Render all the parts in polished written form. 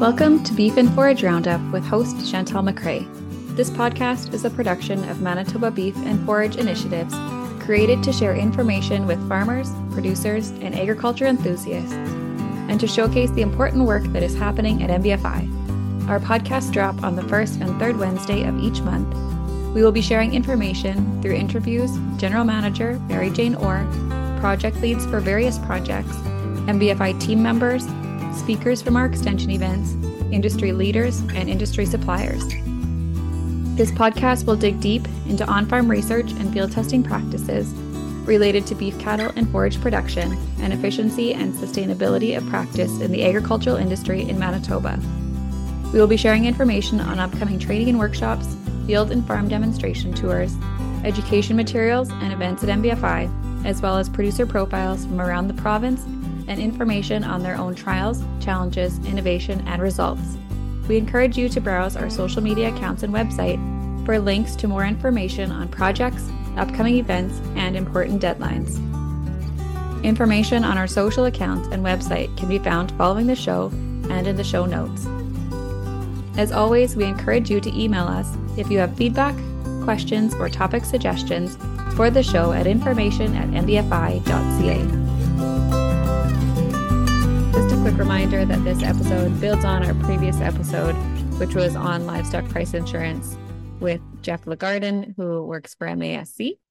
Welcome to Beef and Forage Roundup with host Chantal McCrae. This podcast is a production of Manitoba Beef and Forage Initiatives, created to share information with farmers, producers, and agriculture enthusiasts, and to showcase the important work that is happening at MBFI. Our podcasts drop on the first and third Wednesday of each month. We will be sharing information through interviews, General Manager Mary Jane Orr, project leads for various projects, MBFI team members, speakers from our extension events, industry leaders, and industry suppliers. This podcast will dig deep into on-farm research and field testing practices related to beef cattle and forage production and efficiency and sustainability of practice in the agricultural industry in Manitoba. We will be sharing information on upcoming training and workshops, field and farm demonstration tours, education materials and events at MBFI, as well as producer profiles from around the province and information on their own trials, challenges, innovation, and results. We encourage you to browse our social media accounts and website for links to more information on projects, upcoming events, and important deadlines. Information on our social accounts and website can be found following the show and in the show notes. As always, we encourage you to email us if you have feedback, questions, or topic suggestions for the show at information@mbfi.ca. Just a quick reminder that this episode builds on our previous episode, which was on livestock price insurance with Jeff Lagarden, who works for MASC.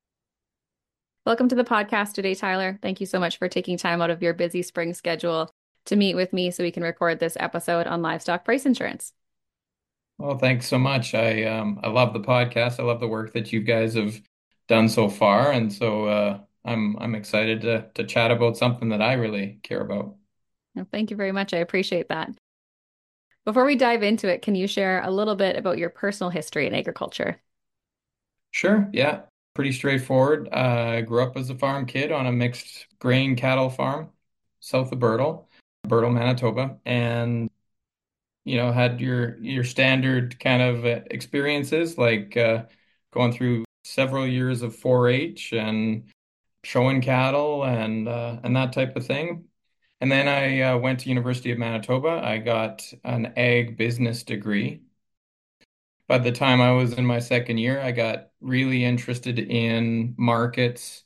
Welcome to the podcast today, Tyler. Thank you so much for taking time out of your busy spring schedule to meet with me so we can record this episode on livestock price insurance. Well, thanks so much. I love the podcast. I love the work that you guys have done so far, and so I'm excited to chat about something that I really care about. Well, thank you very much. I appreciate that. Before we dive into it, can you share a little bit about your personal history in agriculture? Sure, yeah. Pretty straightforward. I grew up as a farm kid on a mixed grain cattle farm south of Birtle, Manitoba, and had your standard kind of experiences like going through several years of 4-H and showing cattle and that type of thing. And then I went to University of Manitoba. I got an ag business degree. By the time I was in my second year, I got really interested in markets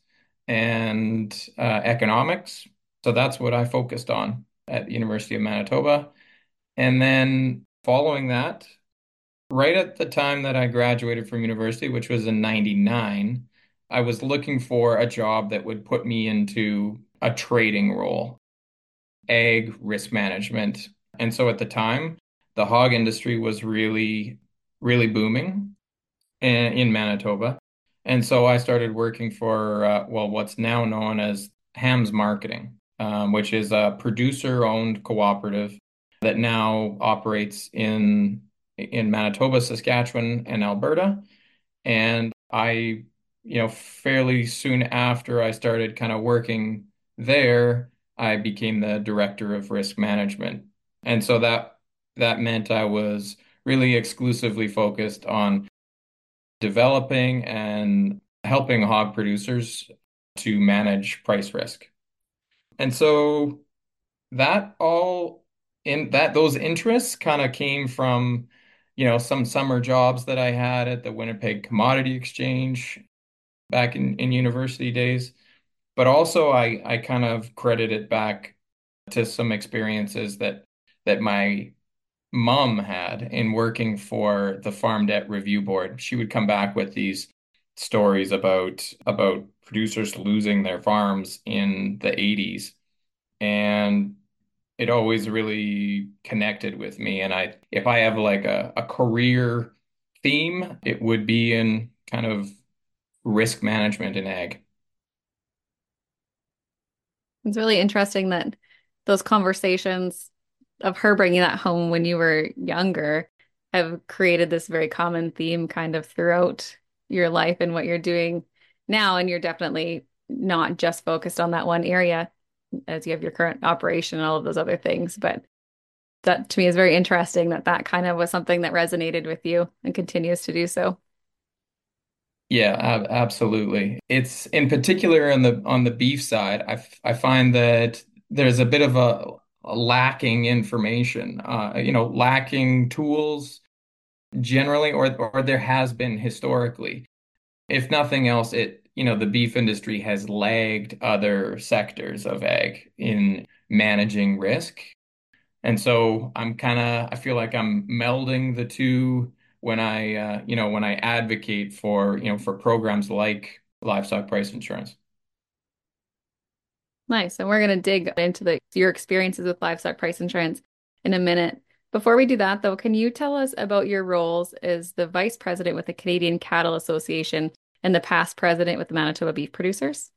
and economics. So that's what I focused on at the University of Manitoba. And then following that, right at the time that I graduated from university, which was in 99, I was looking for a job that would put me into a trading role, ag risk management. And so at the time, the hog industry was really, really booming in Manitoba. And so I started working for, what's now known as Hams Marketing, which is a producer-owned cooperative that now operates in Manitoba, Saskatchewan, and Alberta. And I, fairly soon after I started kind of working there, I became the director of risk management. And so that meant I was really exclusively focused on developing and helping hog producers to manage price risk. And so that all in that those interests kind of came from, some summer jobs that I had at the Winnipeg Commodity Exchange back in university days. But also I kind of credit it back to some experiences that my mom had in working for the Farm Debt Review Board. She would come back with these stories about producers losing their farms in the 80s. And it always really connected with me. And if I have like a career theme, it would be in kind of risk management in ag. It's really interesting that those conversations of her bringing that home when you were younger have created this very common theme kind of throughout your life and what you're doing now. And you're definitely not just focused on that one area as you have your current operation and all of those other things. But that to me is very interesting that kind of was something that resonated with you and continues to do so. Yeah, absolutely. It's in particular on the beef side, I find that there's a bit of lacking information, lacking tools generally, or there has been historically. If nothing else, the beef industry has lagged other sectors of ag in managing risk. And so I feel like I'm melding the two when I advocate for programs like livestock price insurance. Nice. And we're going to dig into your experiences with livestock price insurance in a minute. Before we do that, though, can you tell us about your roles as the vice president with the Canadian Cattle Association and the past president with the Manitoba Beef Producers?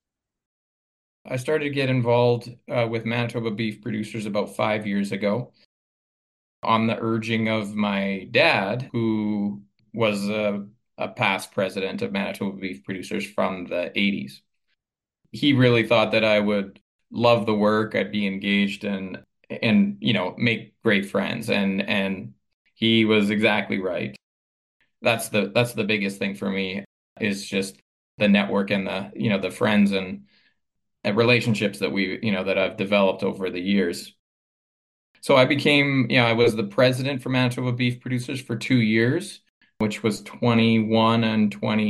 I started to get involved with Manitoba beef producers about 5 years ago on the urging of my dad, who was a past president of Manitoba beef producers from the 80s. He really thought that I would love the work, I'd be engaged and make great friends. And he was exactly right. That's the biggest thing for me is just the network and the friends and relationships that I've developed over the years. So I was the president for Manitoba Beef Producers for 2 years, which was 21 and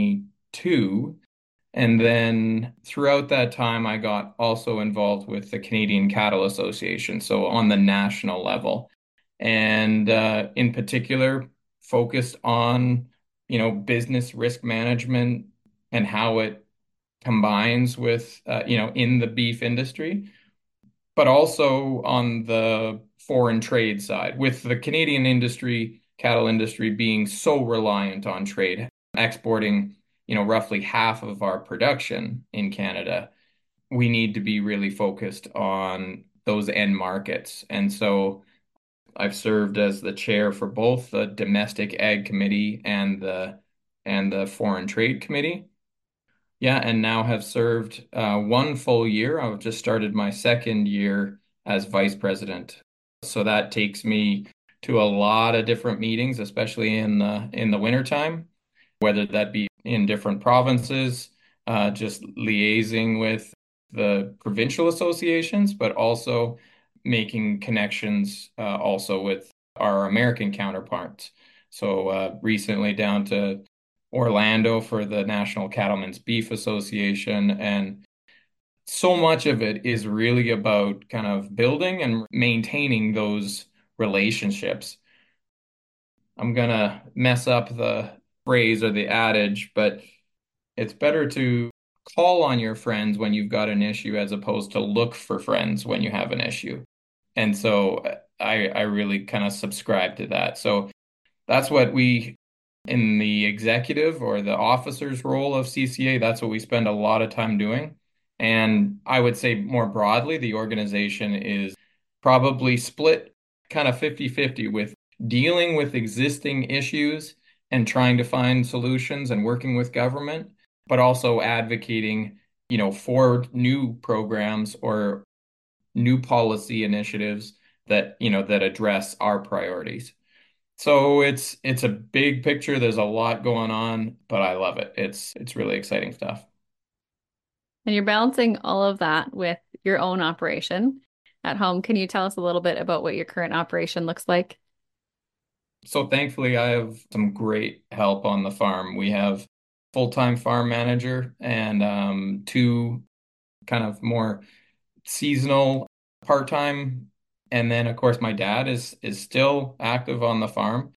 22. And then throughout that time, I got also involved with the Canadian Cattle Association, so on the national level, and in particular, focused on, business risk management and how it combines with, in the beef industry, but also on the foreign trade side, with the Canadian industry, cattle industry being so reliant on trade, exporting, roughly half of our production in Canada. We need to be really focused on those end markets. And so I've served as the chair for both the Domestic Ag Committee and the Foreign Trade Committee. Yeah, and now have served 1 full year. I've just started my second year as vice president. So that takes me to a lot of different meetings, especially in the wintertime, whether that be in different provinces, just liaising with the provincial associations, but also making connections also with our American counterparts. So recently down to Orlando for the National Cattlemen's Beef Association. And so much of it is really about kind of building and maintaining those relationships. I'm gonna mess up the phrase or the adage, but it's better to call on your friends when you've got an issue as opposed to look for friends when you have an issue. And so I really kind of subscribe to that. So that's what we in the executive or the officer's role of CCA, that's what we spend a lot of time doing. And I would say more broadly, the organization is probably split kind of 50-50 with dealing with existing issues and trying to find solutions and working with government, but also advocating, for new programs or new policy initiatives that address our priorities. So it's a big picture. There's a lot going on, but I love it. It's really exciting stuff. And you're balancing all of that with your own operation at home. Can you tell us a little bit about what your current operation looks like? So thankfully, I have some great help on the farm. We have full-time farm manager and two kind of more seasonal part-time. And then of course my dad is still active on the farm.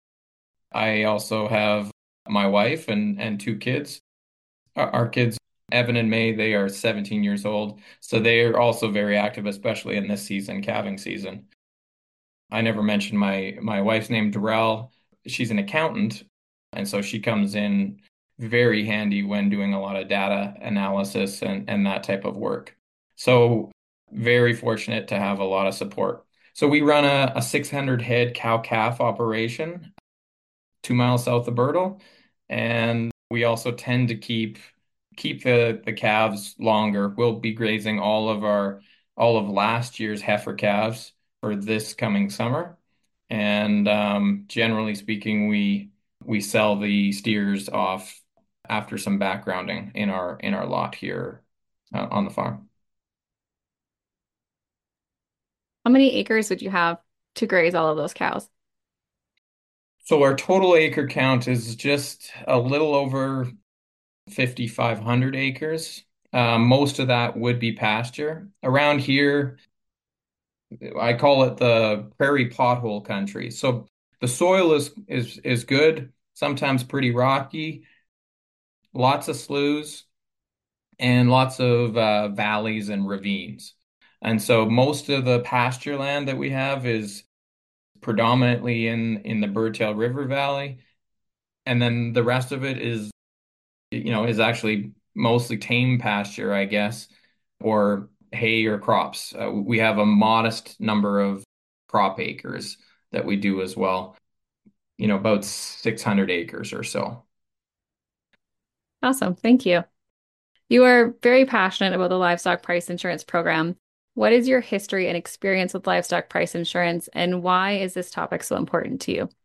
I also have my wife and two kids. Our kids, Evan and May, they are 17 years old. So they are also very active, especially in this season, calving season. I never mentioned my wife's name, Darrell. She's an accountant, and so she comes in very handy when doing a lot of data analysis and that type of work. So very fortunate to have a lot of support. So we run a 600 head cow calf operation 2 miles south of Bertle, and we also tend to keep the calves longer. We'll be grazing all of last year's heifer calves for this coming summer. And generally speaking, we sell the steers off after some backgrounding in our lot here on the farm. How many acres would you have to graze all of those cows? So our total acre count is just a little over 5,500 acres. Most of that would be pasture. Around here, I call it the prairie pothole country. So the soil is good, sometimes pretty rocky, lots of sloughs, and lots of valleys and ravines. And so most of the pasture land that we have is predominantly in the Birdtail River Valley, and then the rest of it is actually mostly tame pasture, I guess, or hay or crops. We have a modest number of crop acres that we do as well, about 600 acres or so. Awesome. Thank you. You are very passionate about the livestock price insurance program. What is your history and experience with livestock price insurance, and why is this topic so important to you?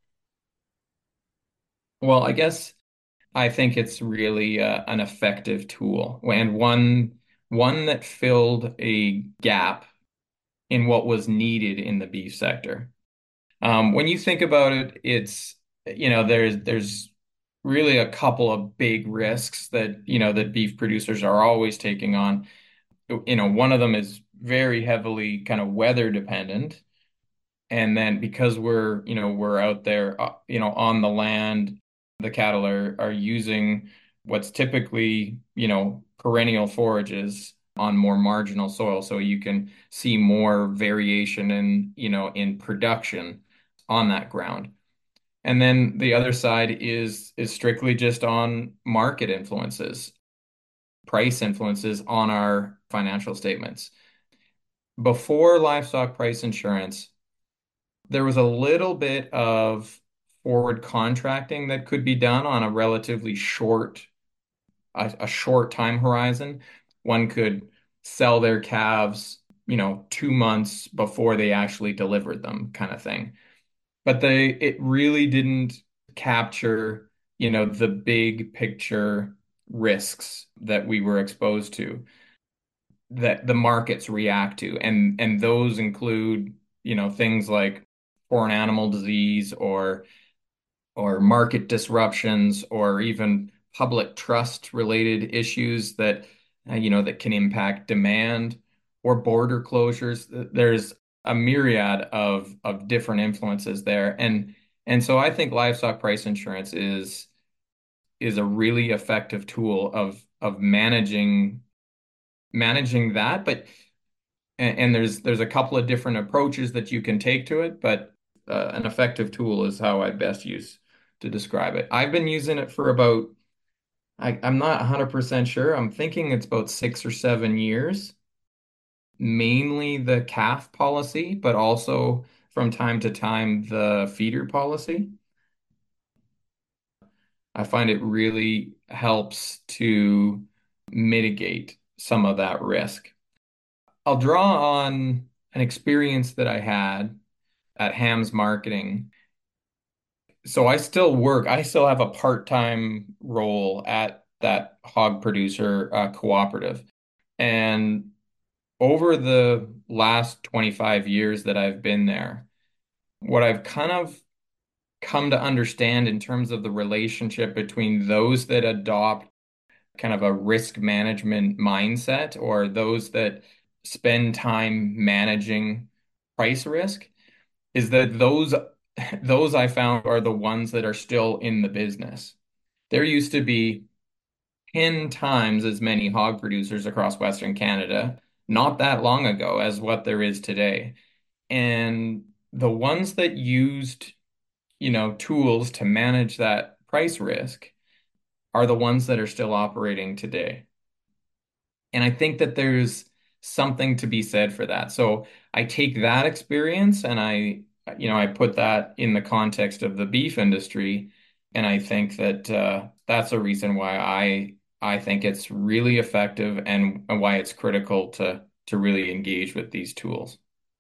Well, I guess I think it's really an effective tool and one that filled a gap in what was needed in the beef sector. When you think about it, there's really a couple of big risks that beef producers are always taking on. One of them is very heavily kind of weather dependent. And then because we're out there, on the land, the cattle are using what's typically, perennial forages on more marginal soil. So you can see more variation in production on that ground. And then the other side is strictly just on market influences, price influences on our financial statements. Before livestock price insurance, there was a little bit of forward contracting that could be done on a relatively a short time horizon. One could sell their calves, 2 months before they actually delivered them, kind of thing. But it really didn't capture, the big picture risks that we were exposed to, that the markets react to. And those include, things like foreign animal disease or market disruptions or even public trust related issues that can impact demand or border closures. There's a myriad of different influences there. And so I think livestock price insurance is a really effective tool of managing that. And there's a couple of different approaches that you can take to it, but an effective tool is how I best use to describe it. I've been using it for I'm not 100% sure. I'm thinking it's about 6 or 7 years, mainly the calf policy, but also from time to time the feeder policy. I find it really helps to mitigate some of that risk. I'll draw on an experience that I had at Hams Marketing. So I still have a part-time role at that hog producer cooperative. And over the last 25 years that I've been there, what I've kind of come to understand in terms of the relationship between those that adopt kind of a risk management mindset or those that spend time managing price risk is that those I found are the ones that are still in the business. There used to be 10 times as many hog producers across Western Canada not that long ago as what there is today. And the ones that used, tools to manage that price risk are the ones that are still operating today. And I think that there's something to be said for that. So I take that experience and I put that in the context of the beef industry. And I think that that's a reason why I think it's really effective and why it's critical to really engage with these tools.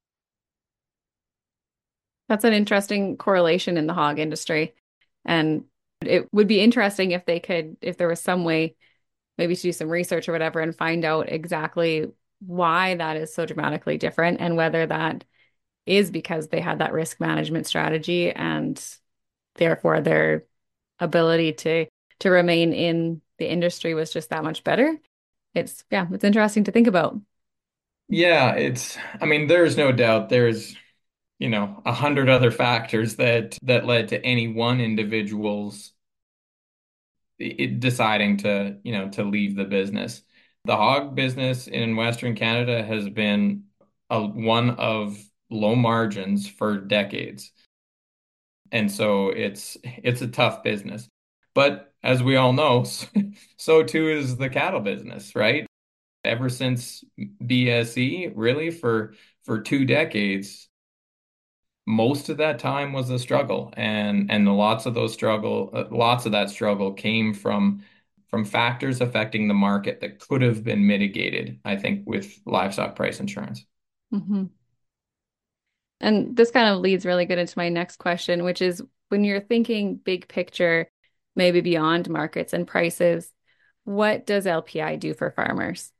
That's an interesting correlation in the hog industry. And it would be interesting if if there was some way maybe to do some research or whatever and find out exactly why that is so dramatically different and whether that is because they had that risk management strategy and therefore their ability to remain in the industry was just that much better. It's interesting to think about. Yeah, I mean, there's no doubt there's, 100 other factors that led to any one individual's deciding to, to leave the business. The hog business in Western Canada has been one of low margins for decades. And so it's a tough business. But as we all know, so too is the cattle business, right? Ever since BSE, really for 2 decades, most of that time was a struggle, and lots of that struggle came from factors affecting the market that could have been mitigated, I think, with livestock price insurance. Hmm. And this kind of leads really good into my next question, which is when you're thinking big picture, maybe beyond markets and prices, what does LPI do for farmers?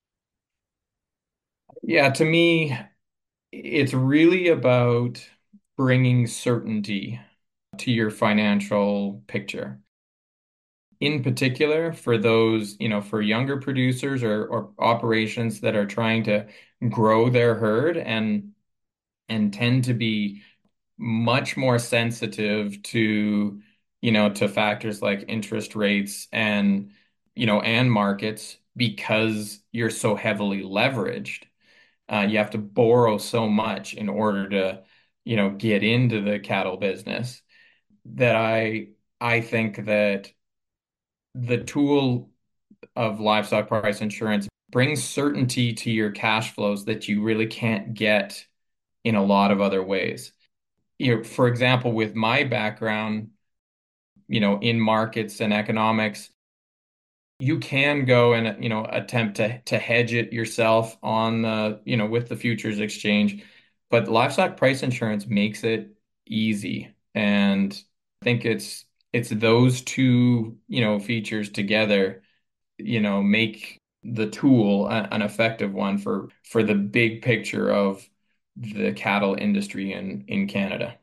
Yeah, to me, it's really about bringing certainty to your financial picture. In particular, for those, for younger producers or operations that are trying to grow their herd and tend to be much more sensitive to, to factors like interest rates and markets because you're so heavily leveraged. You have to borrow so much in order to, get into the cattle business that I think that the tool of livestock price insurance brings certainty to your cash flows that you really can't get in a lot of other ways. For example, with my background, in markets and economics, you can go and, attempt to hedge it yourself on with the futures exchange, but livestock price insurance makes it easy. And I think it's those two, features together, make the tool an effective one for the big picture of the cattle industry in Canada.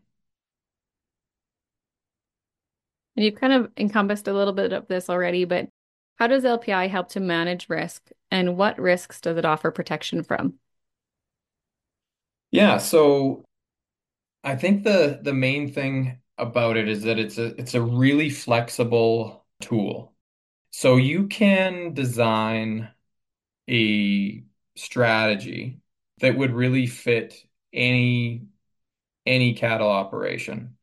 And you've kind of encompassed a little bit of this already, but how does LPI help to manage risk and what risks does it offer protection from? Yeah, so I think the main thing about it is that it's a really flexible tool. So you can design a strategy that would really fit any cattle operation,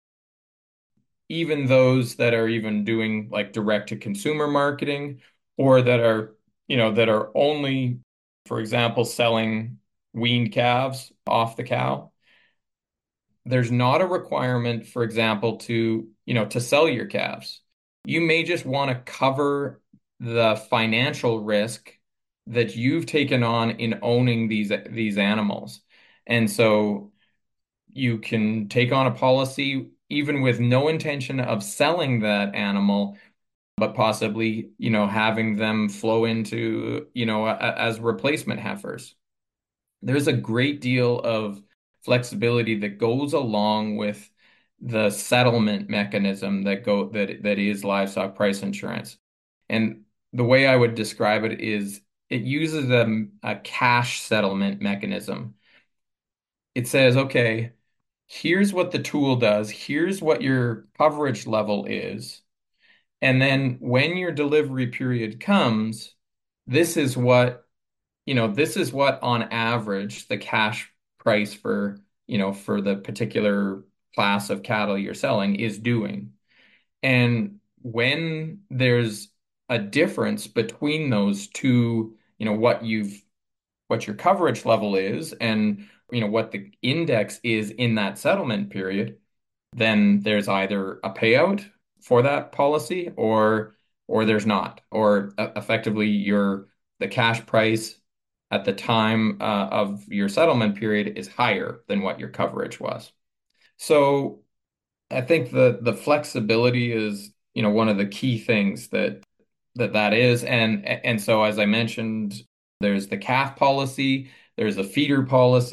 even those that are even doing like direct to consumer marketing or that are only, for example, selling weaned calves off the cow. There's not a requirement, for example, to sell your calves. You may just want to cover the financial risk that you've taken on in owning these animals. And so you can take on a policy even with no intention of selling that animal, but possibly, having them flow into, as replacement heifers. There's a great deal of flexibility that goes along with the settlement mechanism that is livestock price insurance. And the way I would describe it is it uses a cash settlement mechanism. It says, okay, here's what the tool does, here's what your coverage level is, and then when your delivery period comes, this is what this is what on average the cash price for the particular class of cattle you're selling is doing. And when there's a difference between those two, what your coverage level is and what the index is in that settlement period, then there's either a payout for that policy or there's not, or effectively the cash price at the time of your settlement period is higher than what your coverage was. So I think the flexibility is, one of the key things that is. And so as I mentioned, there's the calf policy, there's a feeder policy,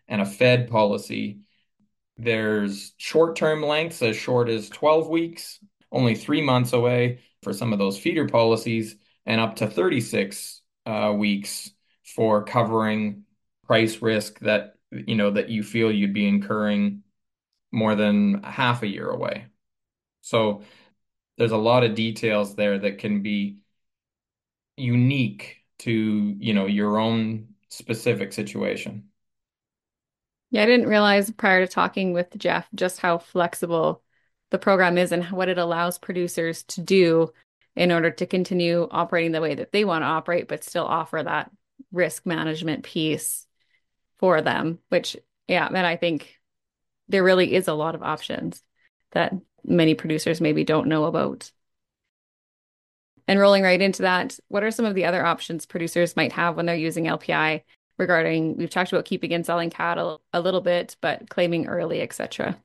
and a fed policy. There's short-term lengths as short as 12 weeks, only 3 months away for some of those feeder policies, and up to 36 weeks for covering price risk that that you feel you'd be incurring more than half a year away. So there's a lot of details there that can be unique to, your own specific situation. Yeah, I didn't realize prior to talking with Jeff just how flexible the program is and what it allows producers to do in order to continue operating the way that they want to operate, but still offer that risk management piece for them, which, yeah, and I think there really is a lot of options that many producers maybe don't know about. And rolling right into that, what are some of the other options producers might have when they're using LPI regarding, we've talked about keeping and selling cattle a little bit, but claiming early, etc.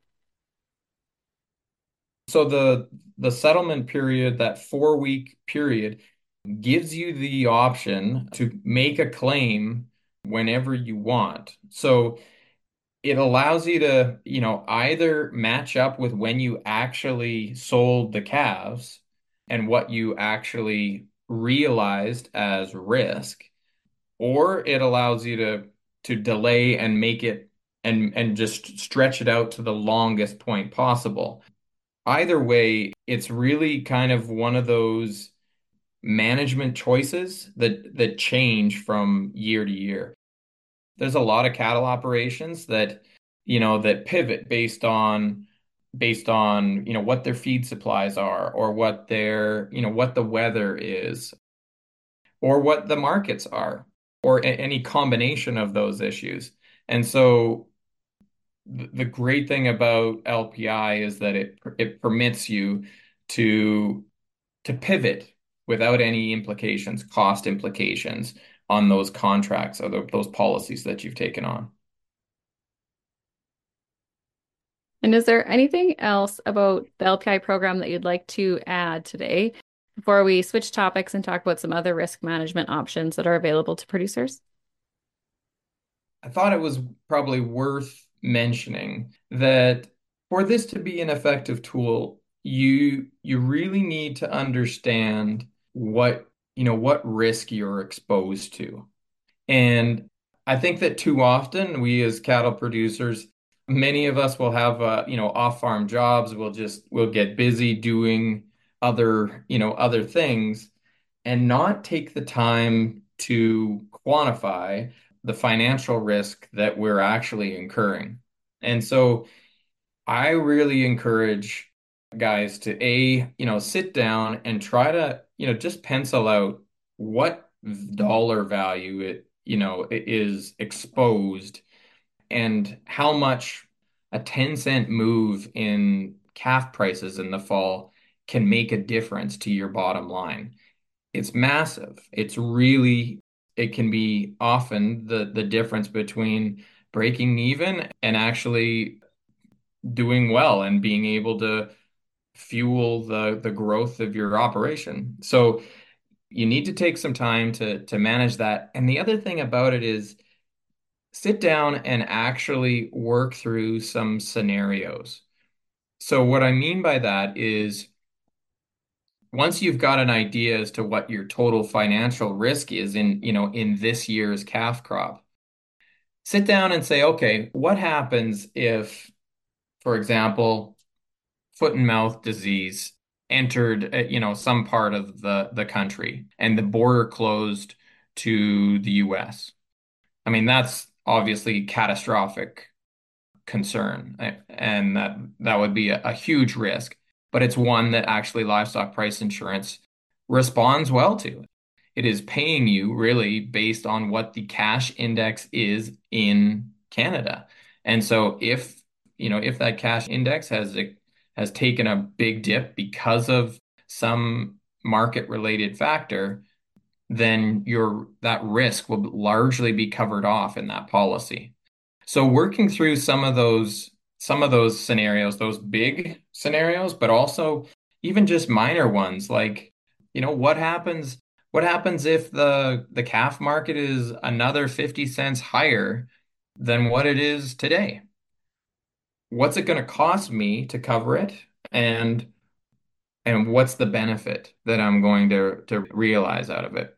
So the settlement period, that 4-week period, gives you the option to make a claim whenever you want. So it allows you to, either match up with when you actually sold the calves and what you actually realized as risk, or it allows you to delay and make it and just stretch it out to the longest point possible. Either way, it's really kind of one of those management choices that change from year to year. There's a lot of cattle operations that pivot based on what their feed supplies are, or what the weather is, or what the markets are, or any combination of those issues. And so the great thing about LPI is that it permits you to pivot without any implications, cost implications on those contracts or those policies that you've taken on. And is there anything else about the LPI program that you'd like to add today before we switch topics and talk about some other risk management options that are available to producers? I thought it was probably worth mentioning that for this to be an effective tool, you really need to understand what risk you're exposed to. And I think that too often we as cattle producers, many of us will have off-farm jobs. We'll get busy doing other things and not take the time to quantify the financial risk that we're actually incurring. And so I really encourage guys to sit down and try to, just pencil out what dollar value it is exposed, and how much a 10-cent move in calf prices in the fall can make a difference to your bottom line. It's massive. It can be often the difference between breaking even and actually doing well and being able to fuel the growth of your operation. So you need to take some time to manage that. And the other thing about it is sit down and actually work through some scenarios. So what I mean by that is once you've got an idea as to what your total financial risk is in this year's calf crop, sit down and say, okay, what happens if, for example, foot and mouth disease entered, some part of the country and the border closed to the US? I mean, that's obviously catastrophic concern, and that would be a huge risk, but it's one that actually livestock price insurance responds well to. It is paying you really based on what the cash index is in Canada. And so if that cash index has taken a big dip because of some market related factor, then that risk will largely be covered off in that policy. So working through some of those scenarios, those big scenarios, but also even just minor ones, like, what happens if the calf market is another 50 cents higher than what it is today. What's it going to cost me to cover it? And what's the benefit that I'm going to realize out of it?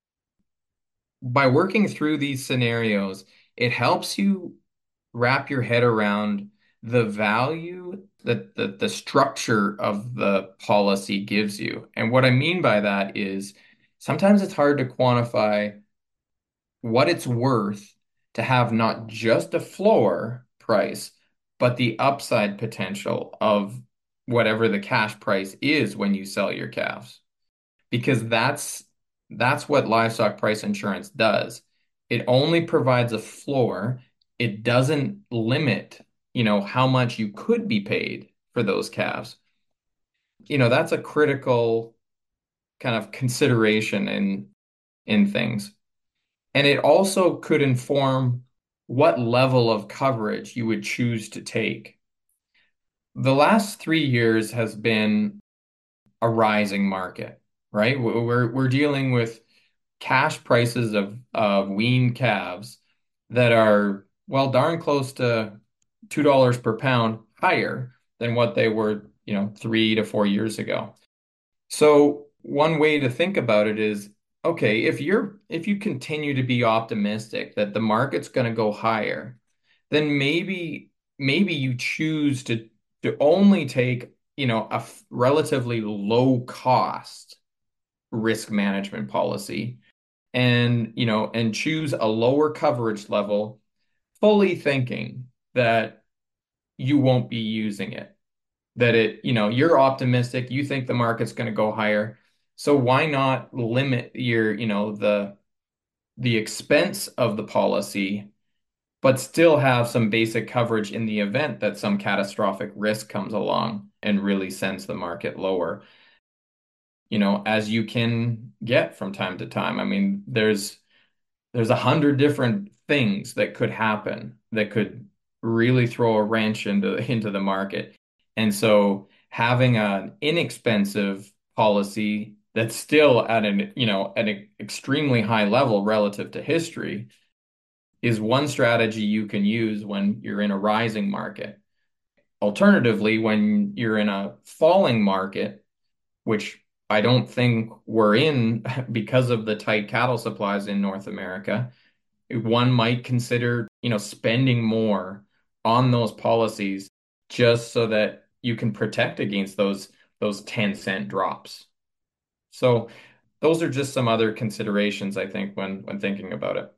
By working through these scenarios, it helps you wrap your head around the value that the structure of the policy gives you. And what I mean by that is sometimes it's hard to quantify what it's worth to have not just a floor price, but the upside potential of whatever the cash price is when you sell your calves. Because that's what livestock price insurance does. It only provides a floor. It doesn't limit, how much you could be paid for those calves. That's a critical kind of consideration in things. And it also could inform what level of coverage you would choose to take. The last 3 years has been a rising market, right? We're dealing with cash prices of weaned calves that are, well, darn close to $2 per pound higher than what they were, 3 to 4 years ago. So one way to think about it is, okay, if you continue to be optimistic that the market's going to go higher, then maybe you choose to only take, a relatively low cost risk management policy and, and choose a lower coverage level, fully thinking that you won't be using it, that you're optimistic, you think the market's going to go higher. So why not limit your, the expense of the policy, but still have some basic coverage in the event that some catastrophic risk comes along and really sends the market lower, as you can get from time to time. I mean, there's 100 different things that could happen that could really throw a wrench into the market. And so having an inexpensive policy that's still at an extremely high level relative to history is one strategy you can use when you're in a rising market. Alternatively, when you're in a falling market, which I don't think we're in because of the tight cattle supplies in North America, one might consider, spending more on those policies just so that you can protect against those 10-cent drops. So those are just some other considerations, I think, when thinking about it.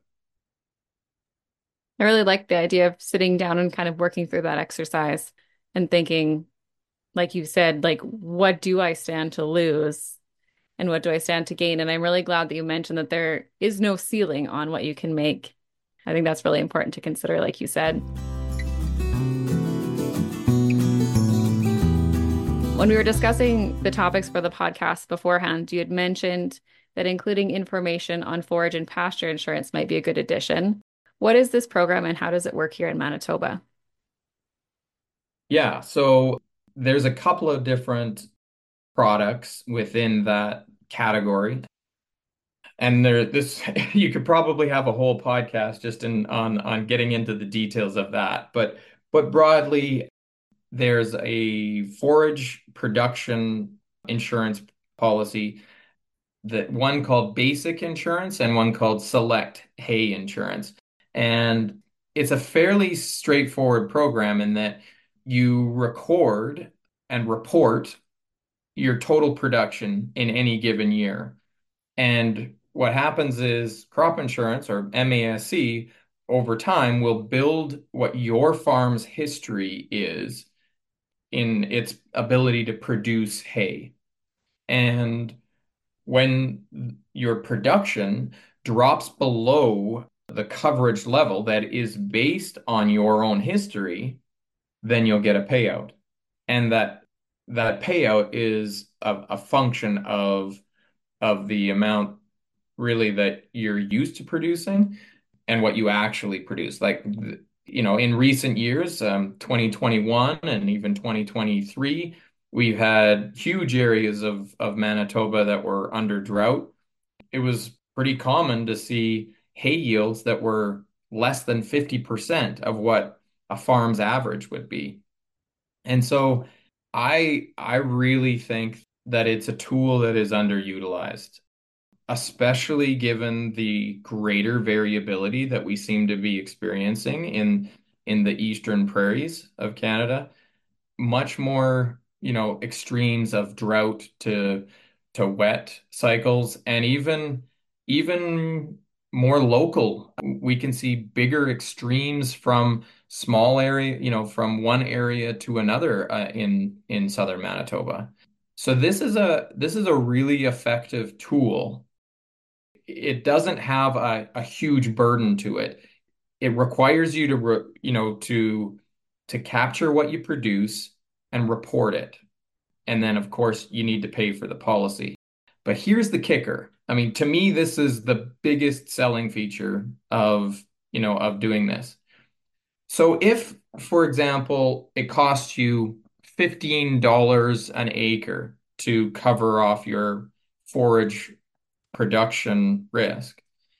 I really like the idea of sitting down and kind of working through that exercise and thinking, like you said, like, what do I stand to lose and what do I stand to gain? And I'm really glad that you mentioned that there is no ceiling on what you can make. I think that's really important to consider, like you said. When we were discussing the topics for the podcast beforehand, you had mentioned that including information on forage and pasture insurance might be a good addition. What is this program and how does it work here in Manitoba? Yeah, so there's a couple of different products within that category. And this you could probably have a whole podcast just on getting into the details of that. But broadly, there's a forage production insurance policy, that one called basic insurance and one called select hay insurance. And it's a fairly straightforward program in that you record and report your total production in any given year. And what happens is crop insurance, or MASC, over time will build what your farm's history is in its ability to produce hay. And when your production drops below the coverage level that is based on your own history, then you'll get a payout. And that payout is a function of the amount really that you're used to producing and what you actually produce. Like, in recent years, 2021 and even 2023, we've had huge areas of Manitoba that were under drought. It was pretty common to see hay yields that were less than 50% of what a farm's average would be. And so I really think that it's a tool that is underutilized, especially given the greater variability that we seem to be experiencing in the eastern prairies of Canada. Much more, extremes of drought to wet cycles, and even more local. We can see bigger extremes from small area, from one area to another in southern Manitoba. So this is a really effective tool. It doesn't have a huge burden to it. It requires you to to capture what you produce and report it. And then, of course, you need to pay for the policy. But here's the kicker. I mean, to me, this is the biggest selling feature of doing this. So if, for example, it costs you $15 an acre to cover off your forage production risk,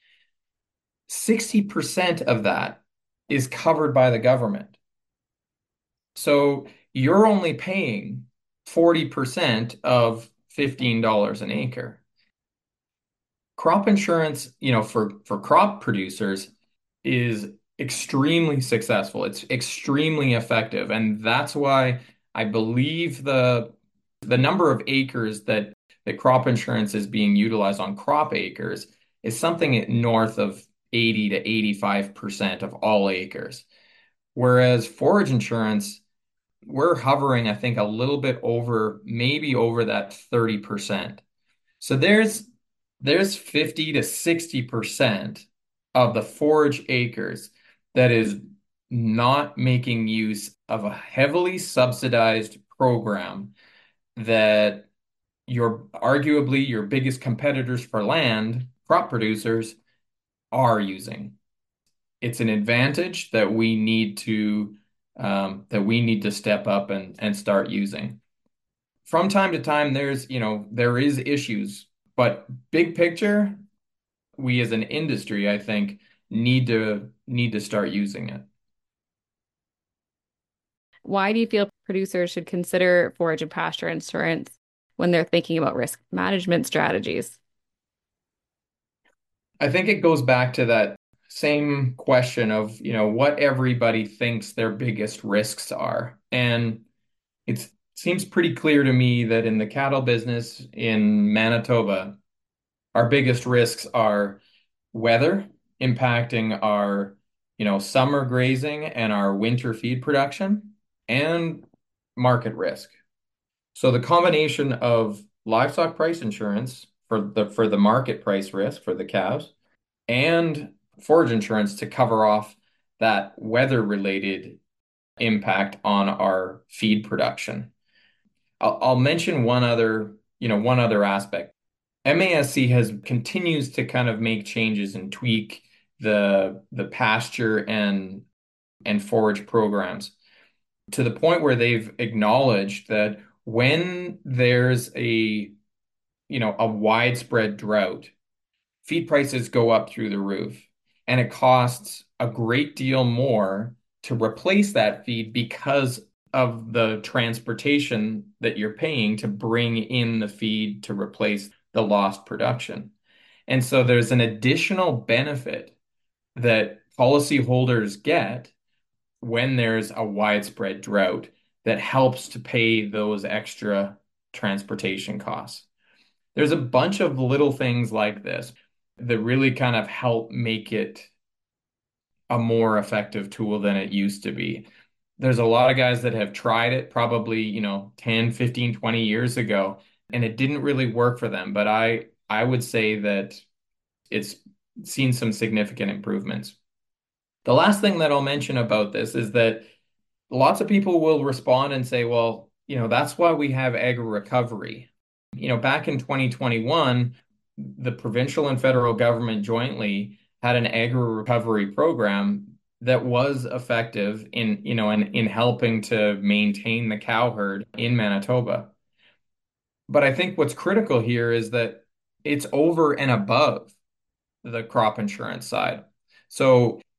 60% of that is covered by the government. So you're only paying 40% of $15 an acre. Crop insurance, for crop producers is extremely successful. It's extremely effective. And that's why I believe the number of acres that crop insurance is being utilized on crop acres is something north of 80 to 85% of all acres. Whereas forage insurance, we're hovering, I think, a little bit over, maybe over that 30%. So there's 50 to 60% of the forage acres that is not making use of a heavily subsidized program that arguably your biggest competitors for land, crop producers, are using. It's an advantage that we need to step up and start using. From time to time, there is issues, but big picture, we as an industry, I think, need to start using it. Why do you feel producers should consider forage and pasture insurance when they're thinking about risk management strategies? I think it goes back to that same question of, what everybody thinks their biggest risks are. And it seems pretty clear to me that in the cattle business in Manitoba, our biggest risks are weather impacting our, summer grazing and our winter feed production, and market risk. So the combination of livestock price insurance for the market price risk for the calves, and forage insurance to cover off that weather related impact on our feed production. I'll mention one other aspect. MASC has continues to kind of make changes and tweak the pasture and forage programs to the point where they've acknowledged that when there's a widespread drought, feed prices go up through the roof, and it costs a great deal more to replace that feed because of the transportation that you're paying to bring in the feed to replace the lost production. And so there's an additional benefit that policyholders get when there's a widespread drought that helps to pay those extra transportation costs. There's a bunch of little things like this that really kind of help make it a more effective tool than it used to be. There's a lot of guys that have tried it probably, 10, 15, 20 years ago, and it didn't really work for them. But I would say that it's seen some significant improvements. The last thing that I'll mention about this is that lots of people will respond and say, well, that's why we have agri recovery. Back in 2021, the provincial and federal government jointly had an agri recovery program that was effective in helping to maintain the cow herd in Manitoba. But I think what's critical here is that it's over and above the crop insurance side. So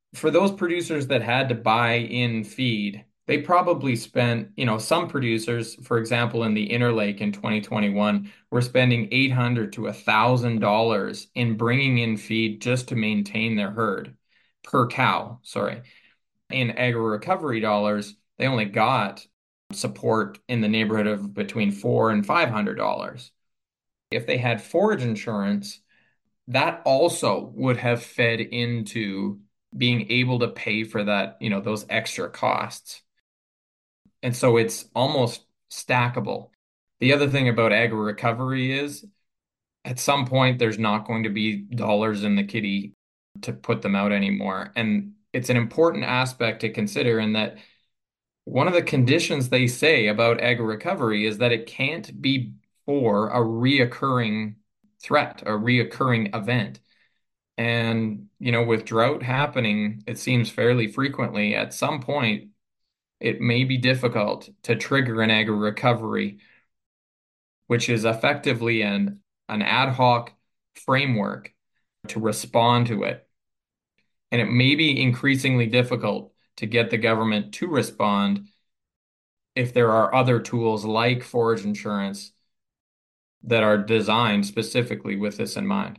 for those producers that had to buy in feed, they probably spent, some producers, for example, in the Interlake in 2021, were spending $800 to $1,000 in bringing in feed just to maintain their herd per cow. Sorry. In agri recovery dollars, they only got support in the neighborhood of between $400 and $500. If they had forage insurance, that also would have fed into being able to pay for that, those extra costs. And so it's almost stackable. The other thing about agri recovery is at some point there's not going to be dollars in the kitty to put them out anymore. And it's an important aspect to consider in that one of the conditions they say about agri recovery is that it can't be for a reoccurring threat, a reoccurring event. And, with drought happening, it seems fairly frequently, at some point, it may be difficult to trigger an agri recovery, which is effectively an ad hoc framework to respond to it. And it may be increasingly difficult to get the government to respond if there are other tools like forage insurance that are designed specifically with this in mind.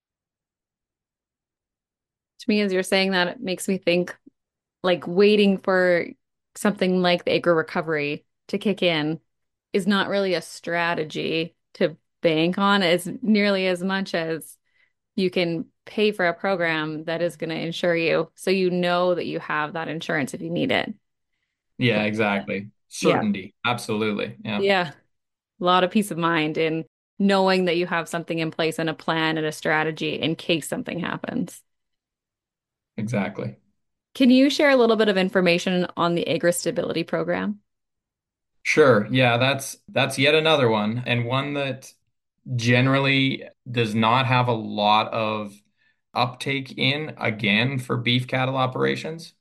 To me, as you're saying that, it makes me think like waiting for something like the agri recovery to kick in is not really a strategy to bank on as nearly as much as you can pay for a program that is going to insure you so you know that you have that insurance if you need it. Yeah, exactly. Yeah. Certainty. Absolutely. Yeah, Yeah. A lot of peace of mind in knowing that you have something in place and a plan and a strategy in case something happens. exactly. Can you share a little bit of information on the Agri Stability Program? Sure. Yeah, that's yet another one, and one that generally does not have a lot of uptake in, again, for beef cattle operations.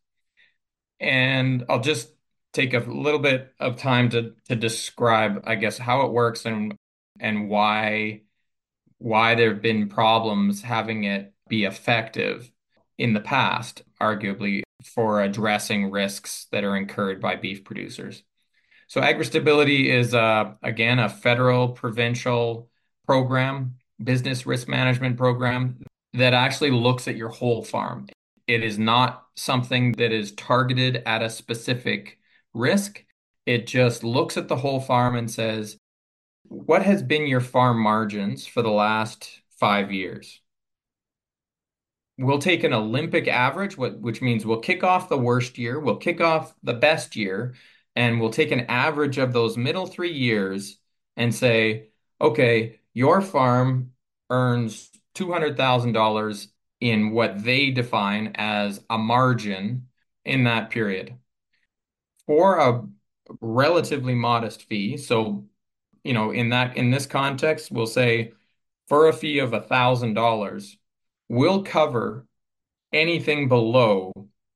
And I'll just take a little bit of time to describe, I guess, how it works and why there have been problems having it be effective in the past, arguably, for addressing risks that are incurred by beef producers. So AgriStability is again a federal provincial program, business risk management program that actually looks at your whole farm. It is not something that is targeted at a specific risk. It just looks at the whole farm and says, what has been your farm margins for the last 5 years? We'll take an Olympic average, which means we'll kick off the worst year, we'll kick off the best year, and we'll take an average of those middle 3 years and say, okay, your farm earns $200,000 in what they define as a margin in that period. For a relatively modest fee, so in this context, we'll say for a fee of $1,000, we'll cover anything below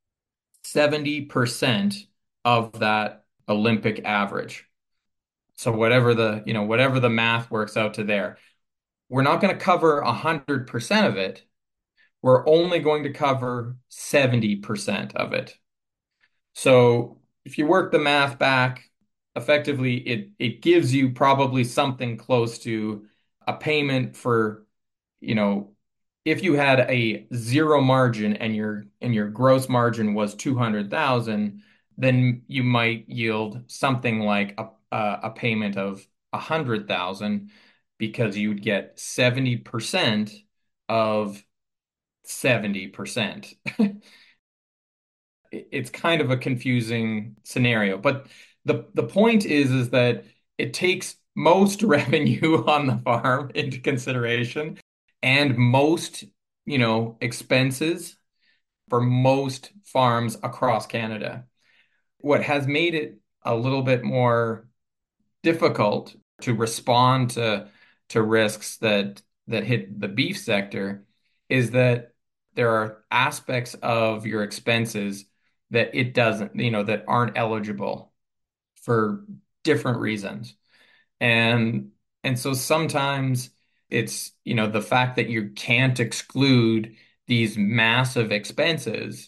70% of that Olympic average. So whatever the math works out to there. We're not going to cover 100% of it. We're only going to cover 70% of it. So if you work the math back, effectively it gives you probably something close to a payment for, you know, if you had a zero margin and your gross margin was 200,000, then you might yield something like a payment of 100,000 because you'd get 70% of 70%. It's kind of a confusing scenario, but the point is that it takes most revenue on the farm into consideration and most, expenses for most farms across Canada. What has made it a little bit more difficult to respond to risks that hit the beef sector is that there are aspects of your expenses that it doesn't, that aren't eligible for different reasons. And and so sometimes it's, the fact that you can't exclude these massive expenses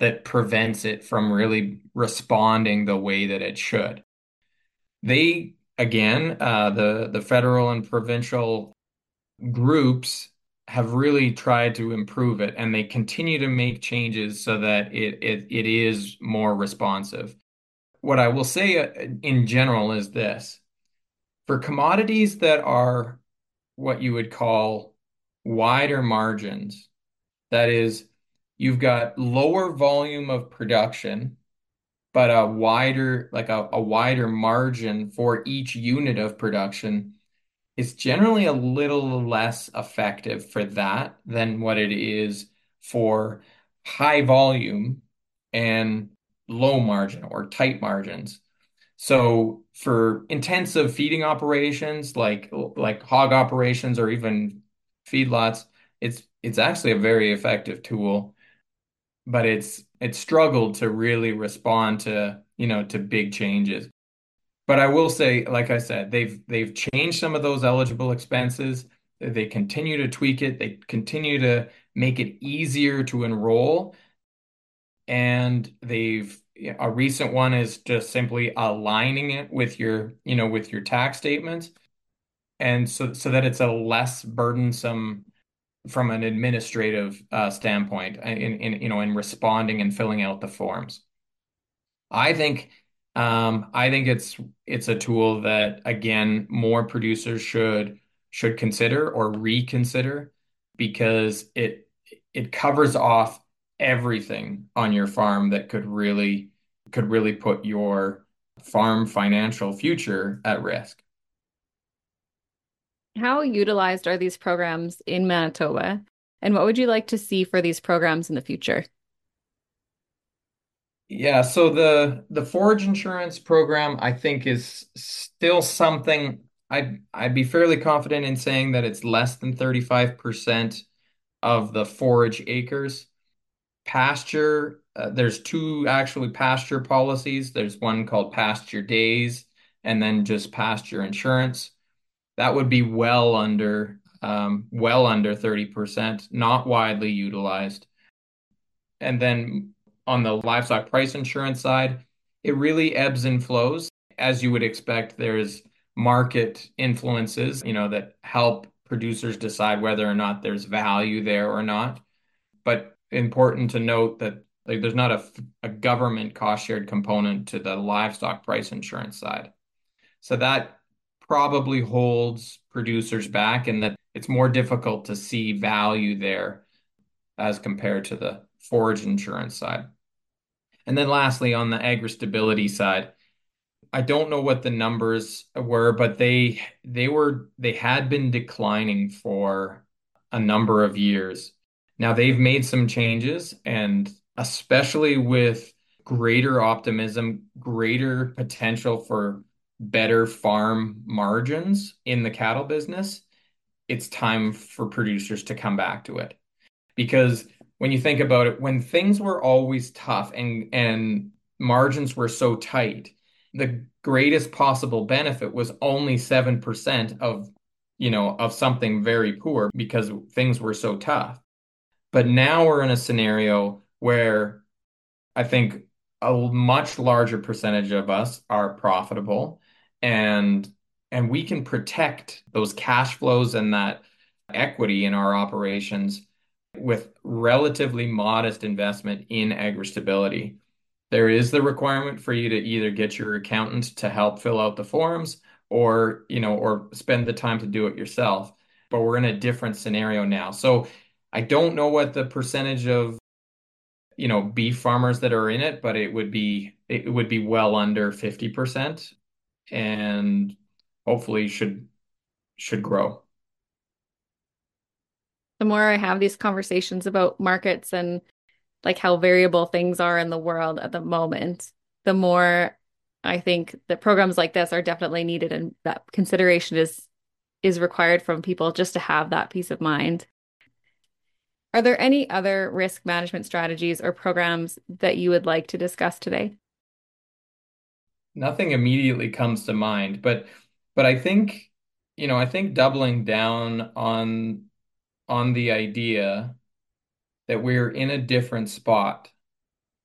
that prevents it from really responding the way that it should. They, again, the federal and provincial groups have really tried to improve it, and they continue to make changes so that it is more responsive. What I will say in general is this: for commodities that are what you would call wider margins, that is, you've got lower volume of production, but a wider margin for each unit of production, it's generally a little less effective for that than what it is for high volume and low margin or tight margins. So for intensive feeding operations like hog operations or even feedlots, it's actually a very effective tool, but it's struggled to really respond to, to big changes. But I will say, like I said, they've changed some of those eligible expenses. They continue to tweak it. They continue to make it easier to enroll. And a recent one is just simply aligning it with your tax statement. And so that it's a less burdensome from an administrative standpoint in responding and filling out the forms. I think I think it's a tool that, again, more producers should consider or reconsider, because it covers off everything on your farm that could really put your farm financial future at risk. How utilized are these programs in Manitoba? And what would you like to see for these programs in the future? Yeah, so the forage insurance program, I think, is still something I'd be fairly confident in saying that it's less than 35% of the forage acres. Pasture, there's two actually pasture policies. There's one called pasture days and then just pasture insurance. That would be well under 30%, not widely utilized. And then on the livestock price insurance side, it really ebbs and flows. As you would expect, there's market influences, that help producers decide whether or not there's value there or not. But important to note that, like, there's not a government cost shared component to the livestock price insurance side. So that probably holds producers back, and that it's more difficult to see value there as compared to the forage insurance side. And then lastly, on the agri-stability side, I don't know what the numbers were, but they had been declining for a number of years. Now they've made some changes, and especially with greater optimism, greater potential for better farm margins in the cattle business, it's time for producers to come back to it. Because when you think about it, when things were always tough and margins were so tight, the greatest possible benefit was only 7% of something very poor because things were so tough. But now we're in a scenario where I think a much larger percentage of us are profitable, and we can protect those cash flows and that equity in our operations with relatively modest investment in agri-stability. There is the requirement for you to either get your accountant to help fill out the forms, or spend the time to do it yourself. But we're in a different scenario now. So I don't know what the percentage of, beef farmers that are in it, but it would be well under 50%, and hopefully should grow. The more I have these conversations about markets and like how variable things are in the world at the moment, the more I think that programs like this are definitely needed, and that consideration is required from people just to have that peace of mind. Are there any other risk management strategies or programs that you would like to discuss today? Nothing immediately comes to mind, but I think doubling down on the idea that we're in a different spot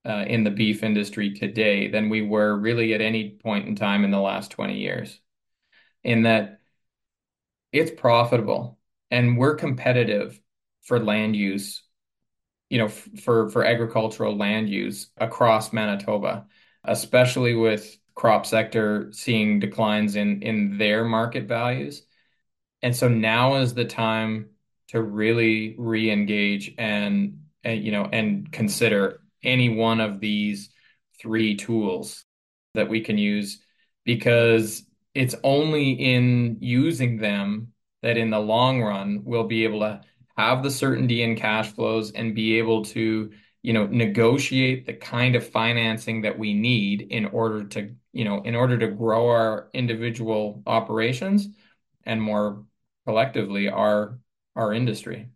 in the beef industry today than we were really at any point in time in the last 20 years, in that it's profitable and we're competitive for land use, for agricultural land use across Manitoba, especially with crop sector seeing declines in their market values. And so now is the time to really re-engage and consider any one of these three tools that we can use, because it's only in using them that in the long run we'll be able to have the certainty in cash flows and be able to, negotiate the kind of financing that we need in order to grow our individual operations and more collectively our industry.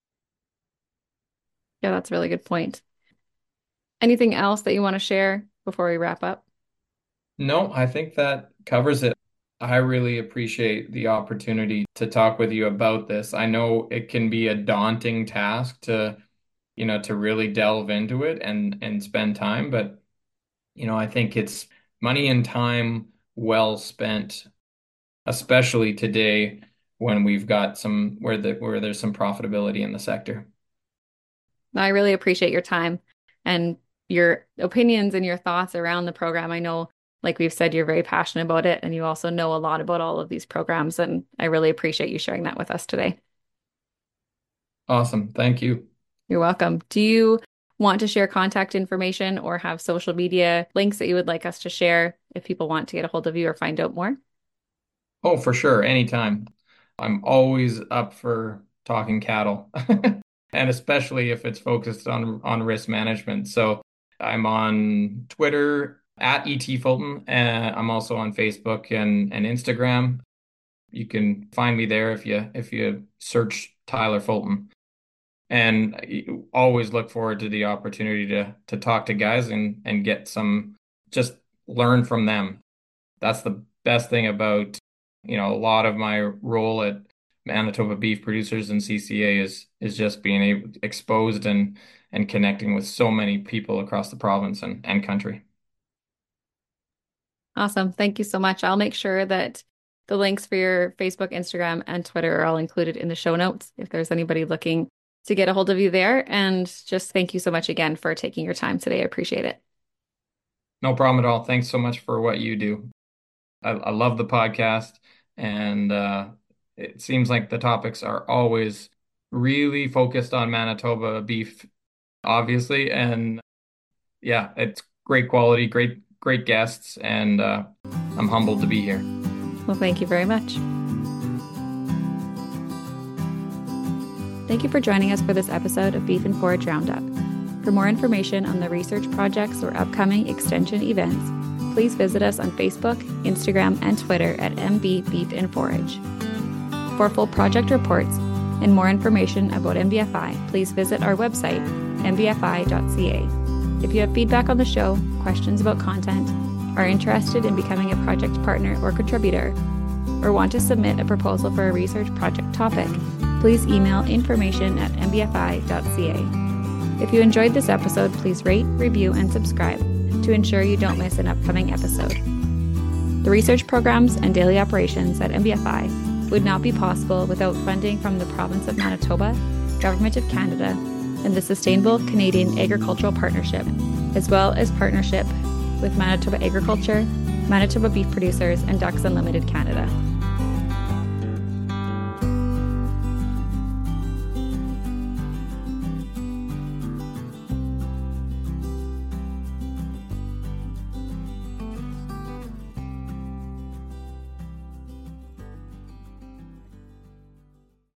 Yeah, that's a really good point. Anything else that you want to share before we wrap up? No, I think that covers it. I really appreciate the opportunity to talk with you about this. I know it can be a daunting task to really delve into it and spend time, but I think it's money and time well spent, especially today when we've got where there's some profitability in the sector. I really appreciate your time and your opinions and your thoughts around the program. I know, like we've said, you're very passionate about it and you also know a lot about all of these programs, and I really appreciate you sharing that with us today. Awesome. Thank you. You're welcome. Do you want to share contact information or have social media links that you would like us to share if people want to get a hold of you or find out more? Oh, for sure. Anytime. I'm always up for talking cattle, and especially if it's focused on risk management. So I'm on Twitter at ET Fulton, and I'm also on Facebook and Instagram. You can find me there if you search Tyler Fulton. And you always look forward to the opportunity to talk to guys and get just learn from them. That's the best thing about, a lot of my role at Manitoba Beef Producers and CCA is just being exposed and connecting with so many people across the province and country. Awesome. Thank you so much. I'll make sure that the links for your Facebook, Instagram, and Twitter are all included in the show notes if there's anybody looking to get a hold of you there. And just thank you so much again for taking your time today. I appreciate it. No problem at all. Thanks so much for what you do. I love the podcast, and it seems like the topics are always really focused on Manitoba beef, obviously. And yeah, it's great quality, great guests, and I'm humbled to be here. Well, thank you very much. Thank you for joining us for this episode of Beef and Forage Roundup. For more information on the research projects or upcoming extension events, please visit us on Facebook, Instagram, and Twitter at MB Beef and Forage. For full project reports and more information about MBFI, please visit our website, mbfi.ca. If you have feedback on the show, questions about content, are interested in becoming a project partner or contributor, or want to submit a proposal for a research project topic, please email information@mbfi.ca. If you enjoyed this episode, please rate, review, and subscribe to ensure you don't miss an upcoming episode. The research programs and daily operations at MBFI would not be possible without funding from the Province of Manitoba, Government of Canada, and the Sustainable Canadian Agricultural Partnership, as well as partnership with Manitoba Agriculture, Manitoba Beef Producers, and Ducks Unlimited Canada.